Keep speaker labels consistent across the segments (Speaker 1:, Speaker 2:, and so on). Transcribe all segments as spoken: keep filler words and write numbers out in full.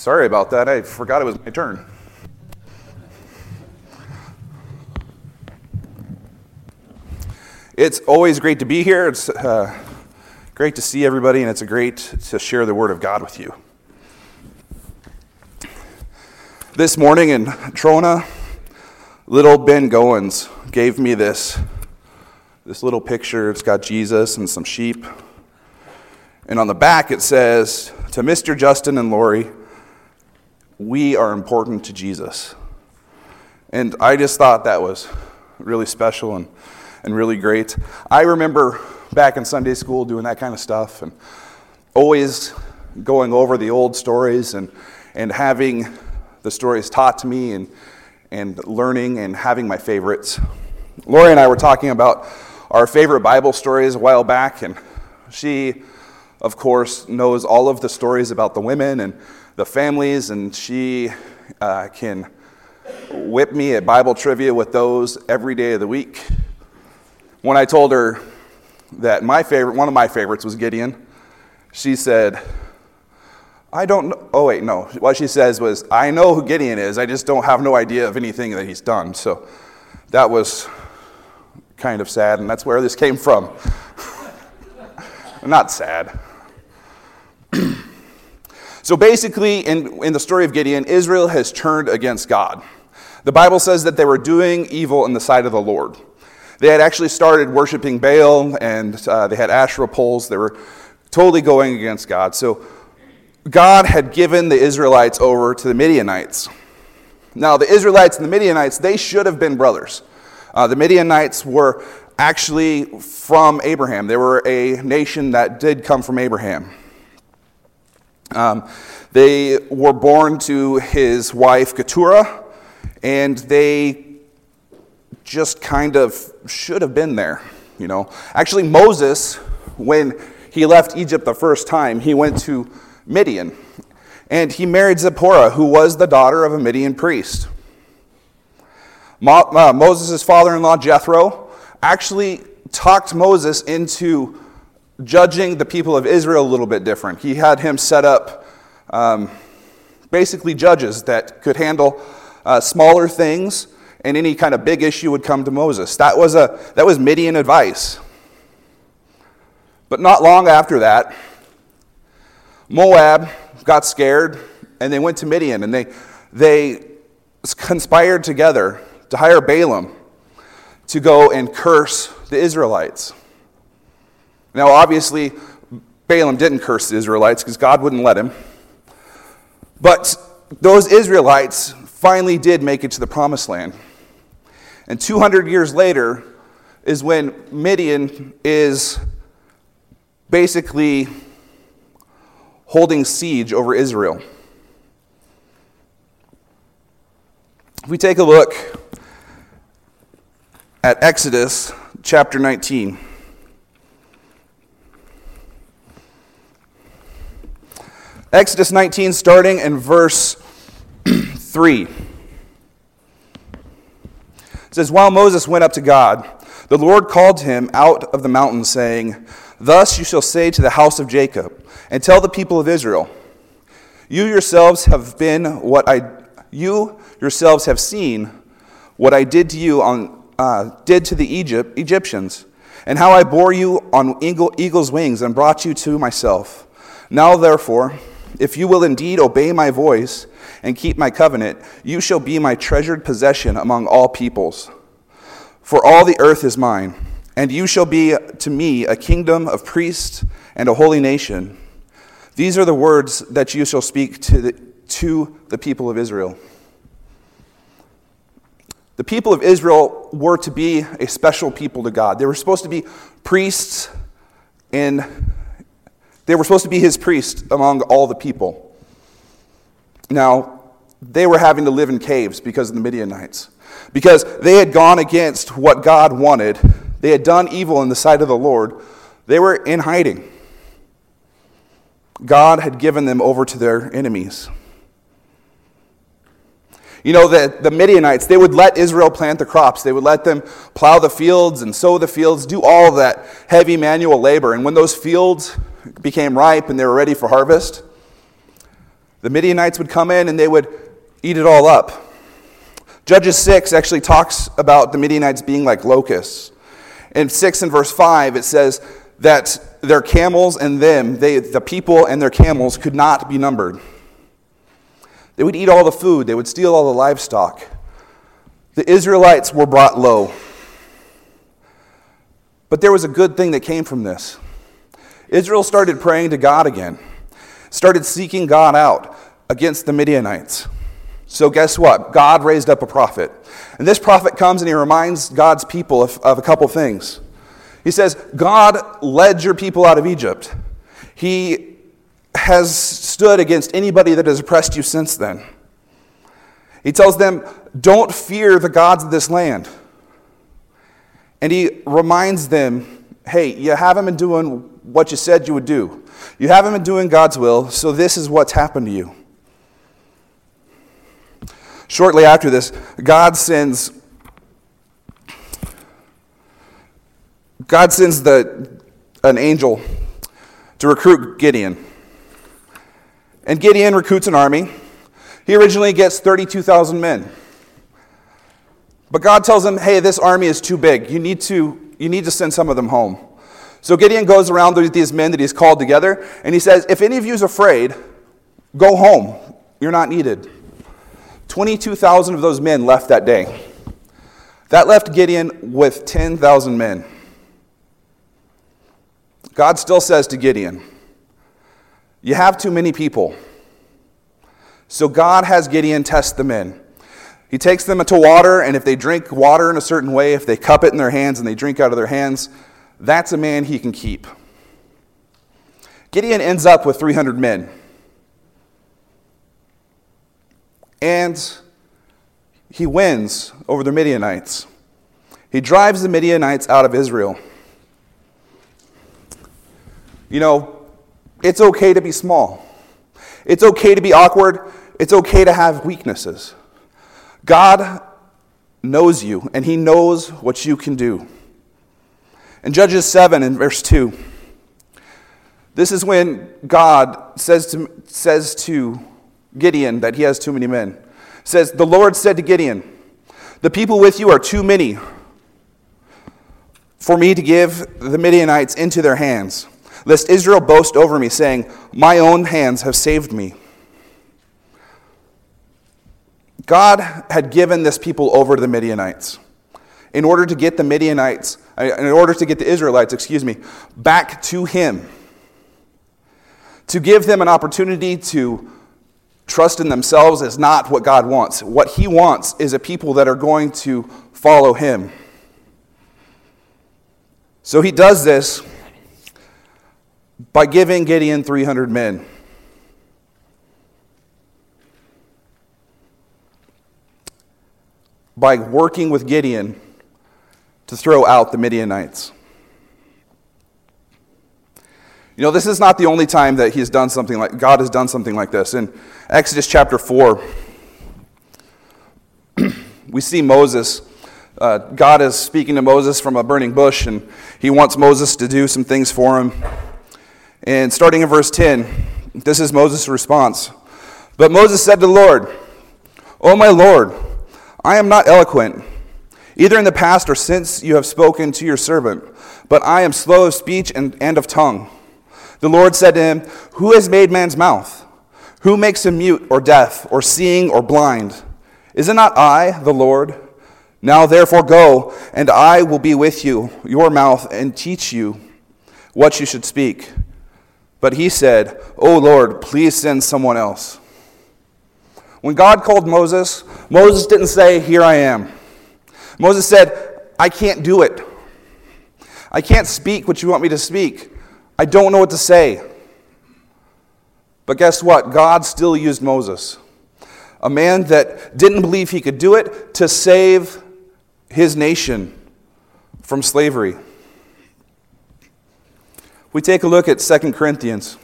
Speaker 1: Sorry about that. I forgot it was my turn. It's always great to be here. It's uh, great to see everybody, and it's a great to share the Word of God with you. This morning in Trona, little Ben Goins gave me this, this little picture. It's got Jesus and some sheep. And on the back it says, "To Mister Justin and Lori, we are important to Jesus." And I just thought that was really special and, and really great. I remember back in Sunday school doing that kind of stuff and always going over the old stories and, and having the stories taught to me and, and learning and having my favorites. Lori and I were talking about our favorite Bible stories a while back, and she, of course, knows all of the stories about the women and the families, and she uh, can whip me at Bible trivia with those every day of the week. When I told her that my favorite, one of my favorites was Gideon, she said, I don't know. Oh, wait, no. What she says was, I know who Gideon is, I just don't have no idea of anything that he's done. So that was kind of sad, and that's where this came from. Not sad. So basically, in, in the story of Gideon, Israel has turned against God. The Bible says that they were doing evil in the sight of the Lord. They had actually started worshiping Baal, and uh, they had Asherah poles. They were totally going against God. So God had given the Israelites over to the Midianites. Now, the Israelites and the Midianites, they should have been brothers. Uh, the Midianites were actually from Abraham. They were a nation that did come from Abraham. Um, they were born to his wife Keturah, and they just kind of should have been there, you know. Actually, Moses, when he left Egypt the first time, he went to Midian, and he married Zipporah, who was the daughter of a Midian priest. Mo- uh, Moses' father-in-law, Jethro, actually talked Moses into judging the people of Israel a little bit different. He had him set up um, basically judges that could handle uh, smaller things, and any kind of big issue would come to Moses. That was a that was Midian advice. But not long after that, Moab got scared, and they went to Midian, and they they conspired together to hire Balaam to go and curse the Israelites. Now, obviously, Balaam didn't curse the Israelites because God wouldn't let him. But those Israelites finally did make it to the Promised Land. And two hundred years later is when Midian is basically holding siege over Israel. If we take a look at Exodus chapter nineteen. Exodus nineteen, starting in verse three. It says, "While Moses went up to God, the Lord called to him out of the mountain, saying, 'Thus you shall say to the house of Jacob, and tell the people of Israel, you yourselves have been what I, you yourselves have seen what I did to you on, uh, did to the Egypt, Egyptians, and how I bore you on eagle, eagle's wings and brought you to myself. Now therefore, if you will indeed obey my voice and keep my covenant, you shall be my treasured possession among all peoples. For all the earth is mine, and you shall be to me a kingdom of priests and a holy nation. These are the words that you shall speak to the, to the people of Israel.'" The people of Israel were to be a special people to God. They were supposed to be priests, and they were supposed to be his priests among all the people. Now, they were having to live in caves because of the Midianites. Because they had gone against what God wanted. They had done evil in the sight of the Lord. They were in hiding. God had given them over to their enemies. You know, the, the Midianites, they would let Israel plant the crops. They would let them plow the fields and sow the fields, do all of that heavy manual labor. And when those fields became ripe and they were ready for harvest, The Midianites would come in and they would eat it all up. Judges six actually talks about the Midianites being like locusts. In six and verse five, it says that their camels and them, they, the people and their camels, could not be numbered. They would eat all the food. They would steal all the livestock. The Israelites were brought low. But there was a good thing that came from this. Israel started praying to God again, started seeking God out against the Midianites. So guess what? God raised up a prophet. And this prophet comes and he reminds God's people of, of a couple things. He says, God led your people out of Egypt. He has stood against anybody that has oppressed you since then. He tells them, don't fear the gods of this land. And he reminds them, hey, you haven't been doing what you said you would do. You haven't been doing God's will, so this is what's happened to you. Shortly after this, God sends God sends the an angel to recruit Gideon. And Gideon recruits an army. He originally gets thirty-two thousand men. But God tells him, hey, this army is too big. You need to, you need to send some of them home. So Gideon goes around with these men that he's called together, and he says, if any of you is afraid, go home. You're not needed. twenty-two thousand of those men left that day. That left Gideon with ten thousand men. God still says to Gideon, you have too many people. So God has Gideon test the men. He takes them to water, and if they drink water in a certain way, if they cup it in their hands and they drink out of their hands, that's a man he can keep. Gideon ends up with three hundred men. And he wins over the Midianites. He drives the Midianites out of Israel. You know, it's okay to be small. It's okay to be awkward. It's okay to have weaknesses. God knows you, and he knows what you can do. In Judges seven, in verse two, this is when God says to, says to Gideon that he has too many men. It says, the Lord said to Gideon, the people with you are too many for me to give the Midianites into their hands, lest Israel boast over me, saying, my own hands have saved me. God had given this people over to the Midianites in order to get the Midianites, in order to get the Israelites, excuse me, back to him. To give them an opportunity to trust in themselves is not what God wants. What he wants is a people that are going to follow him. So he does this by giving Gideon three hundred men. By working with Gideon to throw out the Midianites. You know, this is not the only time that he's done something like, God has done something like this. In Exodus chapter four, we see Moses. Uh, God is speaking to Moses from a burning bush, and he wants Moses to do some things for him. And starting in verse ten, this is Moses' response. But Moses said to the Lord, O my Lord, I am not eloquent, either in the past or since you have spoken to your servant, but I am slow of speech and, and of tongue. The Lord said to him, who has made man's mouth? Who makes him mute or deaf or seeing or blind? Is it not I, the Lord? Now therefore go, and I will be with you, your mouth, and teach you what you should speak. But he said, O Lord, please send someone else. When God called Moses, Moses didn't say, here I am. Moses said, I can't do it. I can't speak what you want me to speak. I don't know what to say. But guess what? God still used Moses, a man that didn't believe he could do it, to save his nation from slavery. We take a look at Second Corinthians.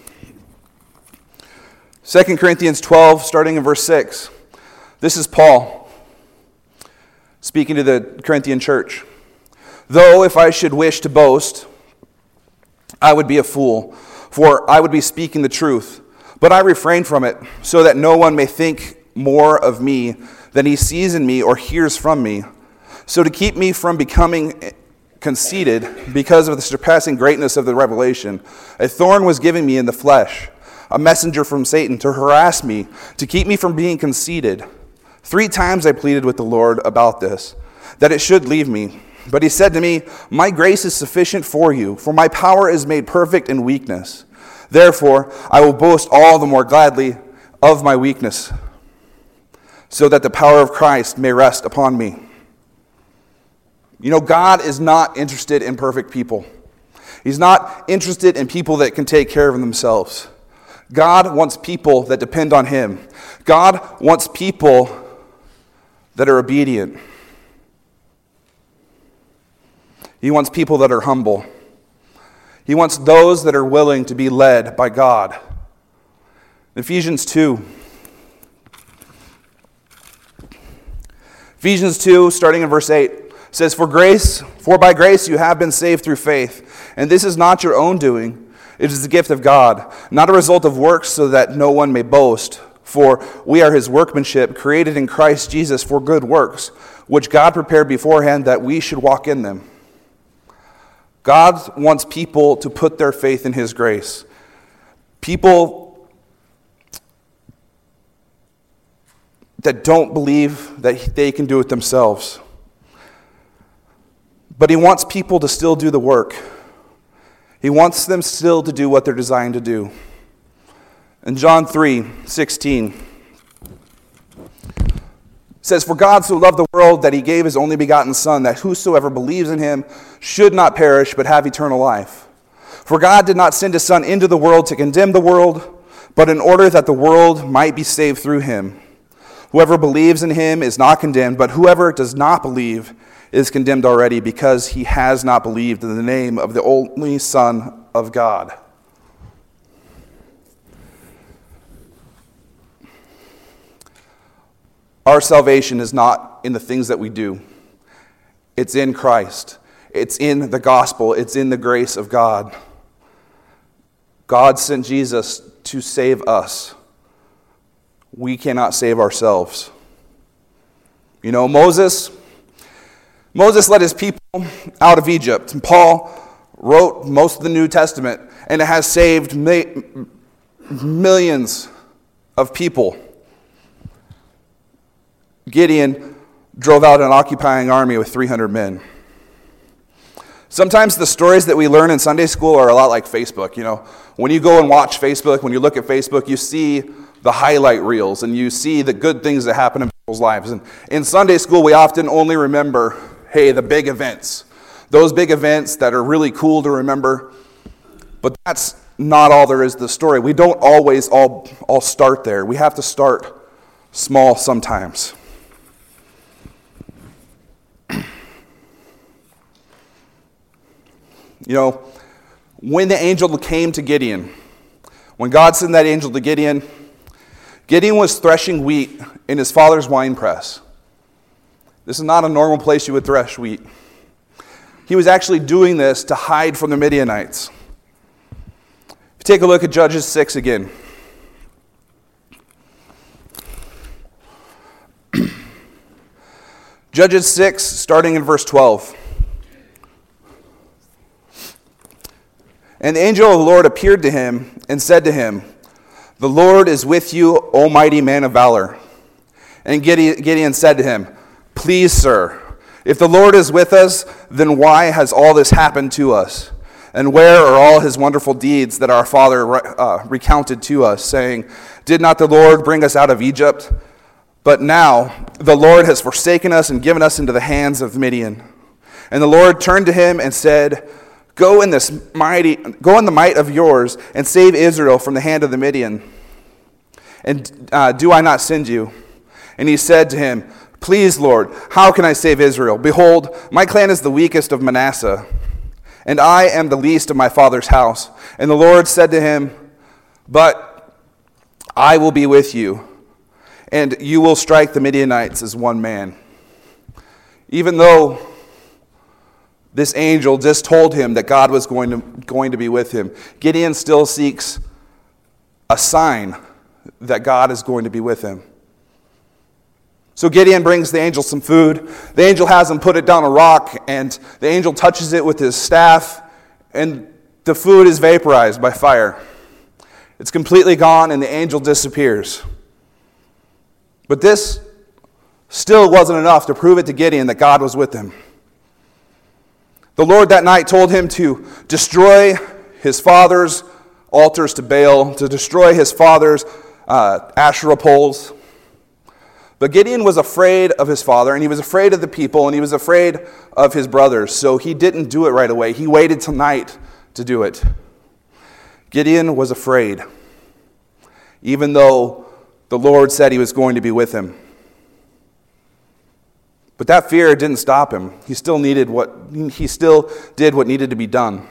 Speaker 1: Second Corinthians twelve, starting in verse six. This is Paul speaking to the Corinthian church. Though if I should wish to boast, I would be a fool, for I would be speaking the truth. But I refrain from it, so that no one may think more of me than he sees in me or hears from me. So to keep me from becoming conceited because of the surpassing greatness of the revelation, a thorn was given me in the flesh, a messenger from Satan to harass me, to keep me from being conceited. Three times I pleaded with the Lord about this, that it should leave me. But he said to me, my grace is sufficient for you, for my power is made perfect in weakness. Therefore, I will boast all the more gladly of my weakness, so that the power of Christ may rest upon me. You know, God is not interested in perfect people. He's not interested in people that can take care of themselves. God wants people that depend on him. God wants people that are obedient. He wants people that are humble. He wants those that are willing to be led by God. Ephesians two. Ephesians two, starting in verse eight, says, For grace, for by grace you have been saved through faith, and this is not your own doing. It is the gift of God, not a result of works, so that no one may boast. For we are his workmanship, created in Christ Jesus for good works, which God prepared beforehand that we should walk in them. God wants people to put their faith in his grace. People that don't believe that they can do it themselves. But he wants people to still do the work. He wants them still to do what they're designed to do. In John three sixteen, it says, For God so loved the world that he gave his only begotten Son, that whosoever believes in him should not perish, but have eternal life. For God did not send his Son into the world to condemn the world, but in order that the world might be saved through him. Whoever believes in him is not condemned, but whoever does not believe is condemned already, because he has not believed in the name of the only Son of God. Our salvation is not in the things that we do. It's in Christ. It's in the gospel. It's in the grace of God. God sent Jesus to save us. We cannot save ourselves. You know, Moses, Moses led his people out of Egypt. And Paul wrote most of the New Testament, and it has saved ma- millions of people. Gideon drove out an occupying army with three hundred men. Sometimes the stories that we learn in Sunday school are a lot like Facebook. You know, when you go and watch Facebook, when you look at Facebook, you see the highlight reels and you see the good things that happen in people's lives. And in Sunday school, we often only remember, hey, the big events. Those big events that are really cool to remember. But that's not all there is to the story. We don't always all, all start there. We have to start small sometimes. You know, when the angel came to Gideon, when God sent that angel to Gideon, Gideon was threshing wheat in his father's winepress. This is not a normal place you would thresh wheat. He was actually doing this to hide from the Midianites. If you take a look at Judges six again. Judges six, starting in verse twelve. And the angel of the Lord appeared to him and said to him, The Lord is with you, O mighty man of valor. And Gideon said to him, Please, sir, if the Lord is with us, then why has all this happened to us? And where are all his wonderful deeds that our father uh, recounted to us, saying, Did not the Lord bring us out of Egypt? But now the Lord has forsaken us and given us into the hands of Midian. And the Lord turned to him and said, Go in this mighty, go in the might of yours and save Israel from the hand of the Midian. And uh, do I not send you? And he said to him, Please, Lord, how can I save Israel? Behold, my clan is the weakest of Manasseh, and I am the least of my father's house. And the Lord said to him, But I will be with you, and you will strike the Midianites as one man. Even though this angel just told him that God was going to, going to be with him, Gideon still seeks a sign that God is going to be with him. So Gideon brings the angel some food. The angel has him put it down a rock, and the angel touches it with his staff, and the food is vaporized by fire. It's completely gone, and the angel disappears. But this still wasn't enough to prove it to Gideon that God was with him. The Lord that night told him to destroy his father's altars to Baal, to destroy his father's uh, Asherah poles. But Gideon was afraid of his father, and he was afraid of the people, and he was afraid of his brothers. So he didn't do it right away. He waited till night to do it. Gideon was afraid, even though the Lord said he was going to be with him. But that fear didn't stop him. He still needed what he still did what needed to be done.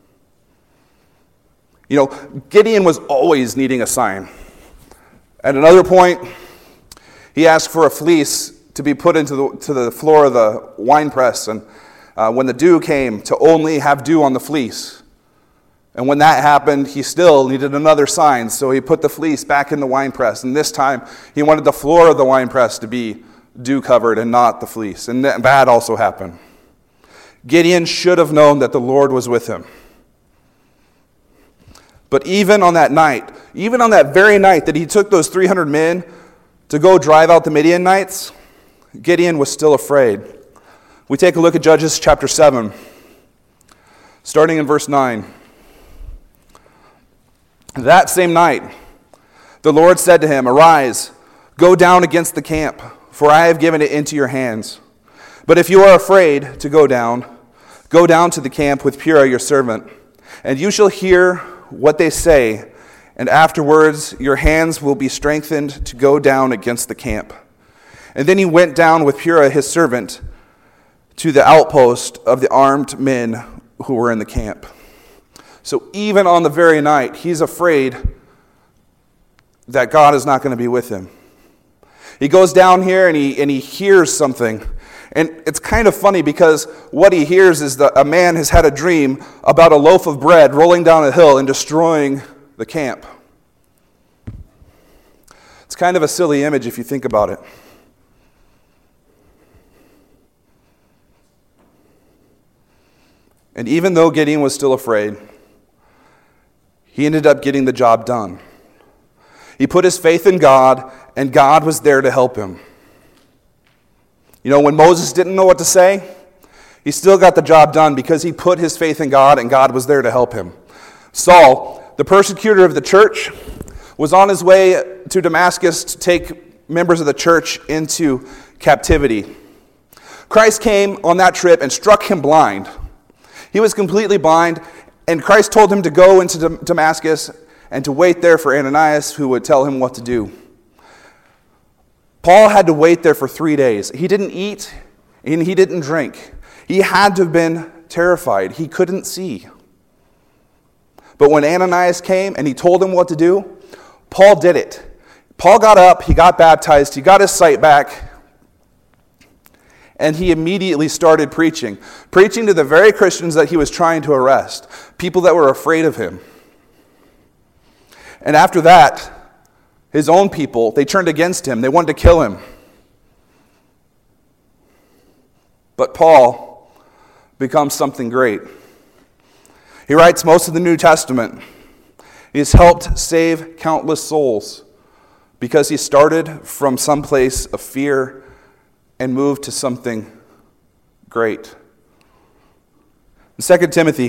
Speaker 1: You know, Gideon was always needing a sign. At another point, he asked for a fleece to be put into the to the floor of the wine press, and uh, when the dew came, to only have dew on the fleece. And when that happened, he still needed another sign, so he put the fleece back in the wine press. And this time, he wanted the floor of the wine press to be dew-covered and not the fleece. And that also happened. Gideon should have known that the Lord was with him. But even on that night, even on that very night that he took those three hundred men to go drive out the Midianites, Gideon was still afraid. We take a look at Judges chapter seven, starting in verse nine. That same night, the Lord said to him, "Arise, go down against the camp, for I have given it into your hands. But if you are afraid to go down, go down to the camp with Purah your servant, and you shall hear what they say, and afterwards your hands will be strengthened to go down against the camp." And then he went down with Purah his servant to the outpost of the armed men who were in the camp. So even on the very night, he's afraid that God is not going to be with him. He goes down here and he and he hears something. And it's kind of funny because what he hears is that a man has had a dream about a loaf of bread rolling down a hill and destroying the camp. It's kind of a silly image if you think about it. And even though Gideon was still afraid, he ended up getting the job done. He put his faith in God, and God was there to help him. You know, when Moses didn't know what to say, he still got the job done because he put his faith in God, and God was there to help him. Saul, the persecutor of the church, was on his way to Damascus to take members of the church into captivity. Christ came on that trip and struck him blind. He was completely blind, and Christ told him to go into Damascus and to wait there for Ananias, who would tell him what to do. Paul had to wait there for three days. He didn't eat and he didn't drink. He had to have been terrified. He couldn't see. But when Ananias came and he told him what to do, Paul did it. Paul got up, he got baptized, he got his sight back, and he immediately started preaching. Preaching to the very Christians that he was trying to arrest. People that were afraid of him. And after that, his own people, they turned against him. They wanted to kill him. But Paul becomes something great. He writes most of the New Testament. He has helped save countless souls because he started from some place of fear and moved to something great. In Second Timothy,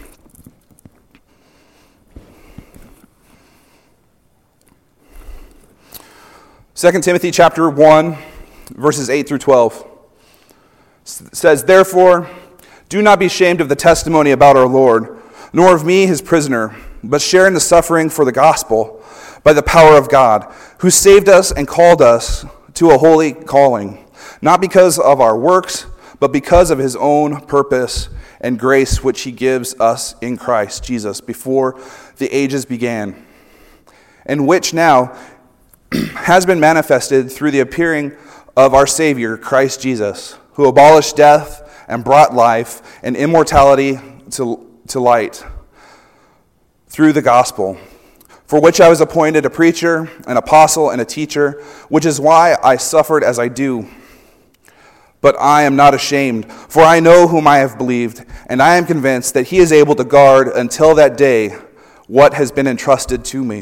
Speaker 1: Second Timothy chapter one, verses eight through twelve says, "Therefore, do not be ashamed of the testimony about our Lord, nor of me, his prisoner, but share in the suffering for the gospel by the power of God, who saved us and called us to a holy calling, not because of our works, but because of his own purpose and grace which he gives us in Christ Jesus before the ages began, and which now has been manifested through the appearing of our Savior, Christ Jesus, who abolished death and brought life and immortality to, to light through the gospel, for which I was appointed a preacher, an apostle, and a teacher, which is why I suffered as I do. But I am not ashamed, for I know whom I have believed, and I am convinced that he is able to guard until that day what has been entrusted to me.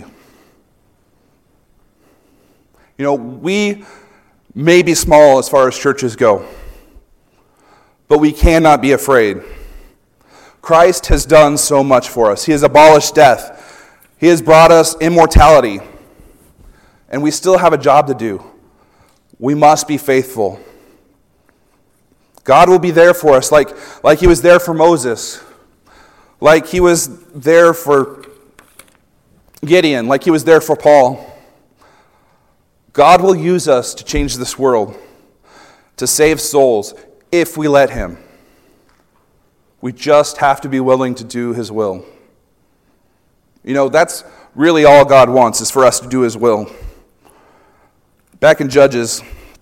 Speaker 1: You know, we may be small as far as churches go, but we cannot be afraid. Christ has done so much for us. He has abolished death. He has brought us immortality, and we still have a job to do. We must be faithful. God will be there for us like, like he was there for Moses, like he was there for Gideon, like he was there for Paul. God will use us to change this world, to save souls, if we let him. We just have to be willing to do his will. You know, that's really all God wants, is for us to do his will. Back in Judges,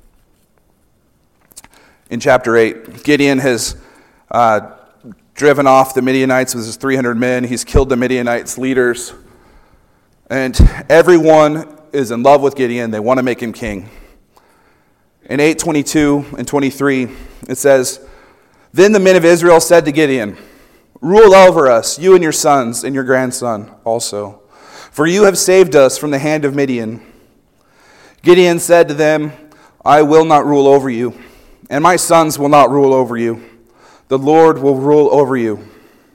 Speaker 1: in chapter eight, Gideon has uh, driven off the Midianites with his three hundred men. He's killed the Midianites' leaders. And everyone is in love with Gideon. They want to make him king. In eight twenty-two and twenty-three, it says, "Then the men of Israel said to Gideon, 'Rule over us, you and your sons and your grandson also, for you have saved us from the hand of Midian.' Gideon said to them, 'I will not rule over you, and my sons will not rule over you. The Lord will rule over you.'"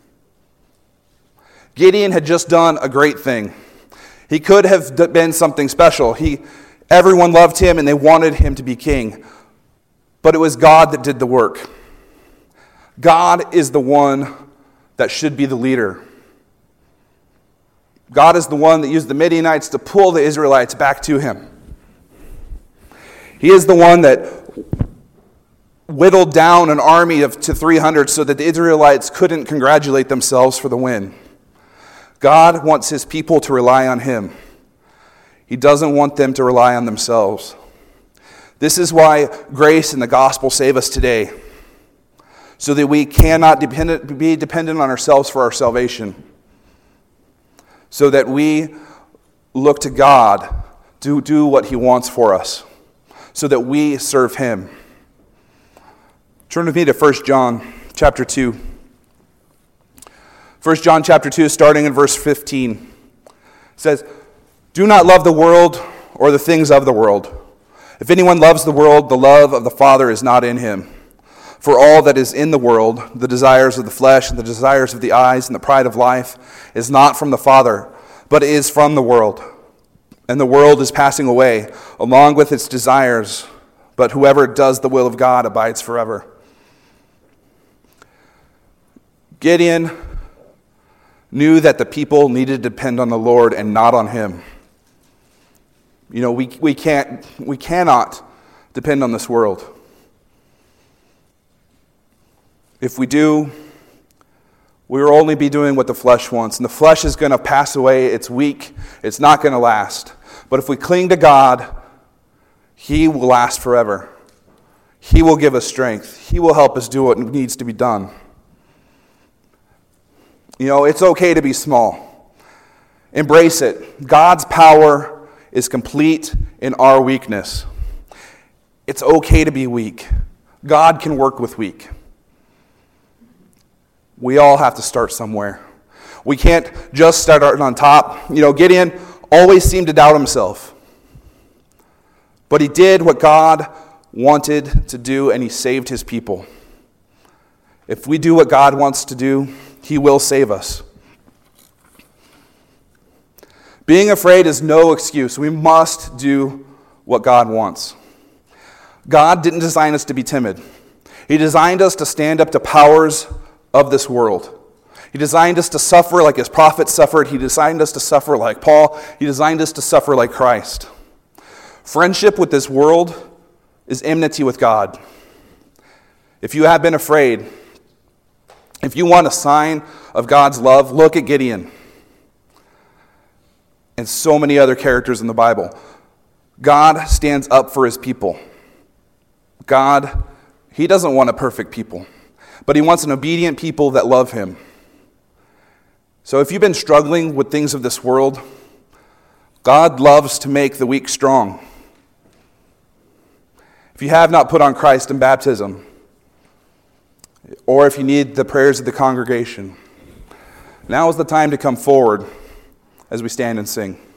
Speaker 1: Gideon had just done a great thing. He could have been something special. He, everyone loved him and they wanted him to be king. But it was God that did the work. God is the one that should be the leader. God is the one that used the Midianites to pull the Israelites back to him. He is the one that whittled down an army of to three hundred so that the Israelites couldn't congratulate themselves for the win. God wants his people to rely on him. He doesn't want them to rely on themselves. This is why grace and the gospel save us today, so that we cannot depend, be dependent on ourselves for our salvation, so that we look to God to do what he wants for us, so that we serve him. Turn with me to First John chapter two. First John chapter two, starting in verse fifteen, says, "Do not love the world or the things of the world. If anyone loves the world, the love of the Father is not in him. For all that is in the world, the desires of the flesh and the desires of the eyes and the pride of life, is not from the Father, but is from the world. And the world is passing away, along with its desires, but whoever does the will of God abides forever." Gideon knew that the people needed to depend on the Lord and not on him. You know, we, we can't, we cannot depend on this world. If we do, we will only be doing what the flesh wants. And the flesh is going to pass away. It's weak. It's not going to last. But if we cling to God, he will last forever. He will give us strength. He will help us do what needs to be done. You know, it's okay to be small. Embrace it. God's power is complete in our weakness. It's okay to be weak. God can work with weak. We all have to start somewhere. We can't just start on top. You know, Gideon always seemed to doubt himself. But he did what God wanted to do, and he saved his people. If we do what God wants to do, he will save us. Being afraid is no excuse. We must do what God wants. God didn't design us to be timid. He designed us to stand up to powers of this world. He designed us to suffer like his prophets suffered. He designed us to suffer like Paul. He designed us to suffer like Christ. Friendship with this world is enmity with God. If you have been afraid, if you want a sign of God's love, look at Gideon and so many other characters in the Bible. God stands up for his people. God, he doesn't want a perfect people, but he wants an obedient people that love him. So if you've been struggling with things of this world, God loves to make the weak strong. If you have not put on Christ in baptism, or if you need the prayers of the congregation, now is the time to come forward as we stand and sing.